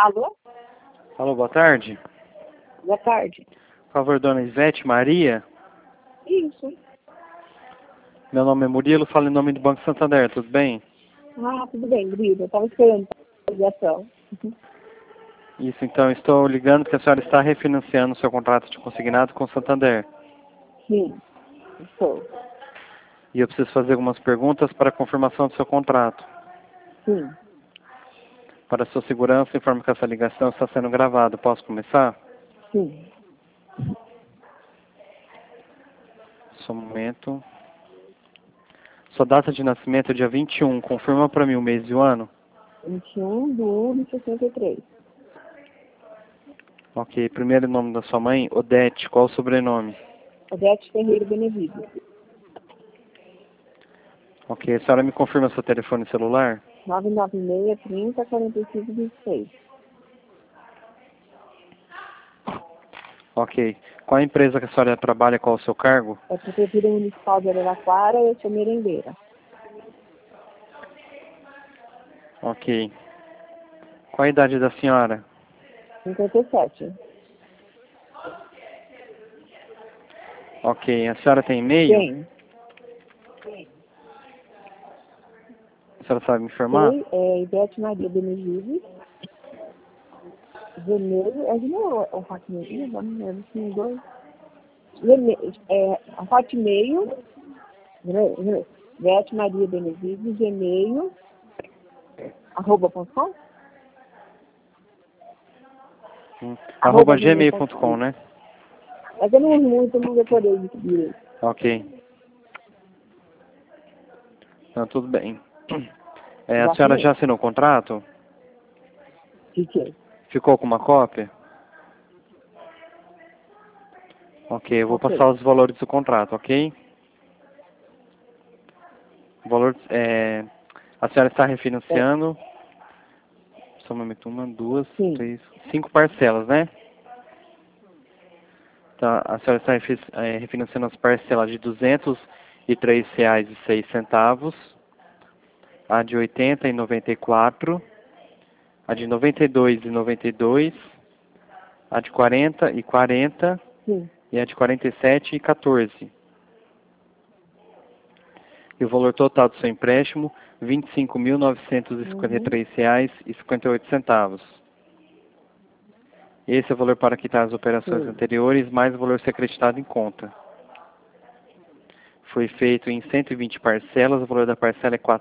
Alô? Alô, boa tarde. Boa tarde. Por favor, dona Ivete Maria. Isso. Meu nome é Murilo, falo em nome do Banco Santander, tudo bem? Ah, tudo bem, Brida. Eu estava esperando a ligação. Isso, então, estou ligando porque a senhora está refinanciando o seu contrato de consignado com o Santander. Sim, estou. E eu preciso fazer algumas perguntas para a confirmação do seu contrato. Sim, Para a sua segurança, informo que essa ligação está sendo gravada. Posso começar? sim. Só um momento. Sua data de nascimento é dia 21. Confirma para mim o mês e o ano. 21 de 1 de 63. Ok. Primeiro nome da sua mãe, Odete. Qual o sobrenome? Odete Ferreira Benevides. Ok. A senhora me confirma seu telefone celular? 996 30 45 26. Ok. Qual a empresa que a senhora trabalha? Qual o seu cargo? É Prefeitura Municipal de Araraquara e eu sou merendeira. Ok. Qual a idade da senhora? 57. Ok. A senhora tem e-mail? Quem? A senhora sabe me informar? Sei, é Ivete Maria Benevides. Gmail, é Gmail ou Hotmail? Vamos ver, se não dois. Gmail, Hotmail, Ivete Maria Benevides, Gmail, @.com? Arroba gmail.com, né? Mas eu não uso muito, eu não decorei isso direito. Ok. Então, tudo bem. A senhora Exatamente. já assinou o contrato? Fiquei. Ficou com uma cópia? Ok, eu vou passar Ok. os valores do contrato, ok? O valor, a senhora está É, refinanciando, só um momento, uma, duas, sim. três, 5 parcelas, né? Tá, a senhora está refinanciando as parcelas de R$ 203,06, a de 80,94, a de 92,92, a de 40,40 Sim. e a de 47,14. E o valor total do seu empréstimo, R$ 25.953,58. Esse é o valor para quitar as operações Sim. anteriores, mais o valor ser acreditado em conta. Foi feito em 120 parcelas, o valor da parcela é R$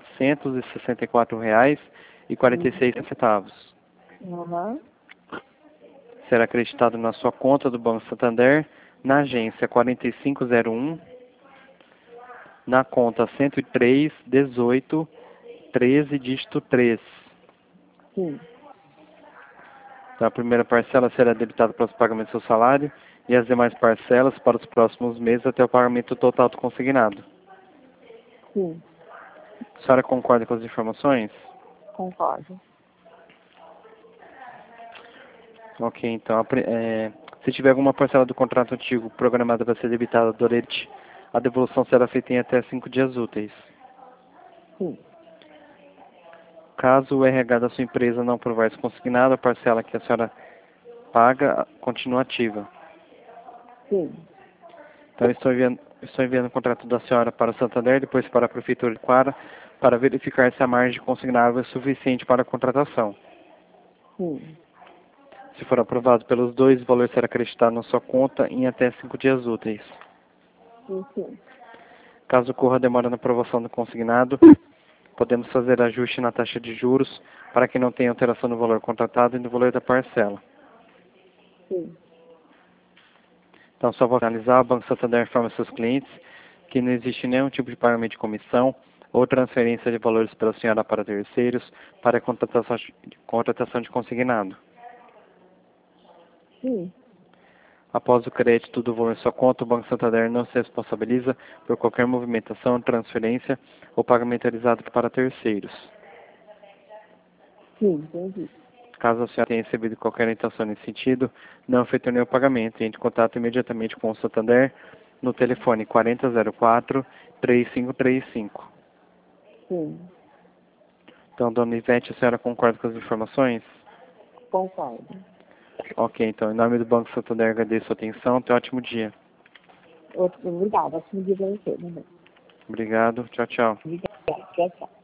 464,46. Aham. Será acreditado na sua conta do Banco Santander, na agência 4501, na conta 103 18 13 dígito 3. Sim. Então, a primeira parcela será debitada para os pagamentos do seu salário e as demais parcelas para os próximos meses até o pagamento total do consignado. Sim. A senhora concorda com as informações? Concordo. Ok, então, se tiver alguma parcela do contrato antigo programada para ser debitada durante, a devolução será feita em até 5 dias úteis. Sim. Caso o RH da sua empresa não aprovar esse consignado, a parcela que a senhora paga continua ativa. Sim. Então, estou enviando o contrato da senhora para o Santander, depois para a Prefeitura de Quara, para verificar se a margem consignável é suficiente para a contratação. Sim. Se for aprovado pelos dois, o valor será acreditado na sua conta em até 5 dias úteis. Sim. Sim. Caso ocorra demora na aprovação do consignado, podemos fazer ajuste na taxa de juros para que não tenha alteração no valor contratado e no valor da parcela. Sim. Então, só vou finalizar, o Banco Santander informa seus clientes que não existe nenhum tipo de pagamento de comissão ou transferência de valores pela senhora para terceiros para a contratação de consignado. Sim. Após o crédito do valor em sua conta, o Banco Santander não se responsabiliza por qualquer movimentação, transferência ou pagamento realizado para terceiros. Sim. Entendi. Caso a senhora tenha recebido qualquer intenção nesse sentido, não efetue nenhum pagamento. Entre em contato imediatamente com o Santander no telefone 4004-3535. Sim. Então, dona Ivete, a senhora concorda com as informações? Concordo. Ok, então, em nome do Banco Santander, agradeço a atenção. Tenha um ótimo dia. Obrigada. Ótimo dia para você, né? Obrigado. Tchau, tchau. Obrigada. Tchau, tchau.